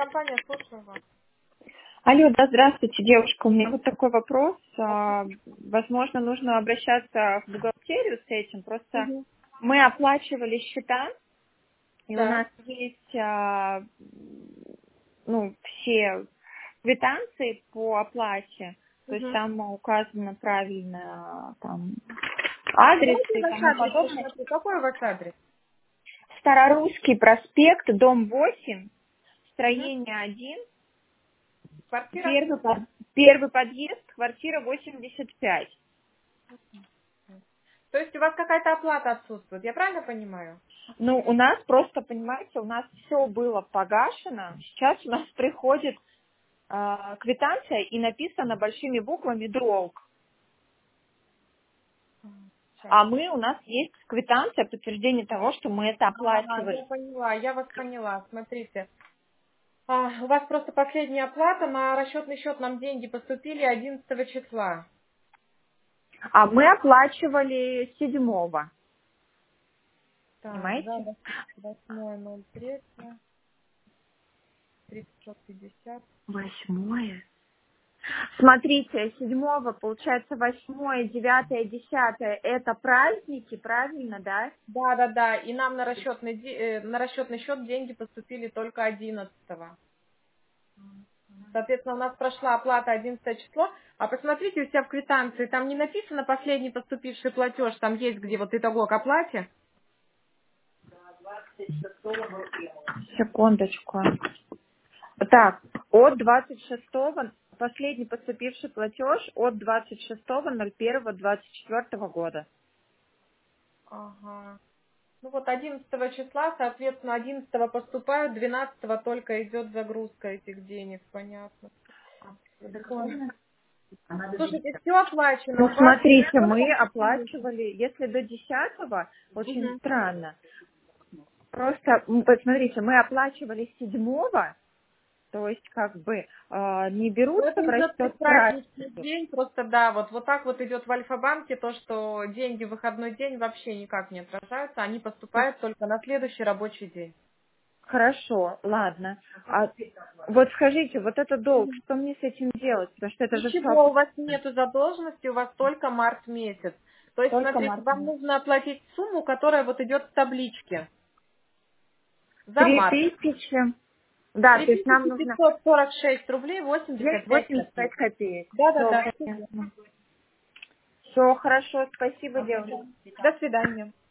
компания, слушаю вас. Алло, да, здравствуйте, девушка. У меня вот такой вопрос. Возможно, нужно обращаться в бухгалтерию с этим. Просто Угу. мы оплачивали счета, и у Так. нас есть все квитанции по оплате. То есть Угу. там указано правильно там адрес Давайте и ваш тому адрес подобное. посмотрю. Какой ваш адрес? Старорусский проспект, дом 8, Угу. строение 1, Квартира? первый подъезд, квартира 85. То есть у вас какая-то оплата отсутствует, я правильно понимаю? Ну, у нас просто, понимаете, у нас все было погашено. Сейчас у нас приходит квитанция и написано большими буквами «долг». Сейчас. А у нас есть квитанция, подтверждение того, что мы это Я оплачивали. поняла, я вас поняла. Смотрите. У вас просто последняя оплата, на расчетный счет нам деньги поступили 11 числа. А мы оплачивали 7-го, Так, понимаете? за 8.03, 3550. 8-е. Смотрите, 7-го, получается, 8-е, 9-е, 10-е, это праздники, правильно, да? Да. И нам на на расчетный счет деньги поступили только 11-го. Соответственно, у нас прошла оплата 11 число. А посмотрите у себя в квитанции, там не написано последний поступивший платеж, там есть где вот итого к оплате. Секундочку. Так, от 26-го, последний поступивший платеж от 26.01.24 года. Ага. Ну вот 11 числа, соответственно, 11 поступают, 12 только идет загрузка этих денег, понятно. Ой. Слушайте, все оплачено, Ну, у вас... смотрите, мы оплачивали, если до 10-го, очень Мгм. странно. Просто, посмотрите, мы оплачивали 7-го, то есть как бы не Ну, это берутся в идет расчет предпраздничный праздники. день, просто да, вот так вот идет в Альфа-банке, то, что деньги в выходной день вообще никак не отражаются, они поступают только на следующий рабочий день. Хорошо, ладно. А вот скажите, вот этот долг, что мне с этим делать? Потому что это же все Ничего, у вас нету задолженности, у вас только март месяц. То есть, только смотрите, марта. вам нужно оплатить сумму, которая вот идет в табличке за март. 3000. Да, то есть нам нужно 3546 рублей 85 85 копеек. копеек. Все Да. понятно. Все хорошо, спасибо, девушка. До свидания.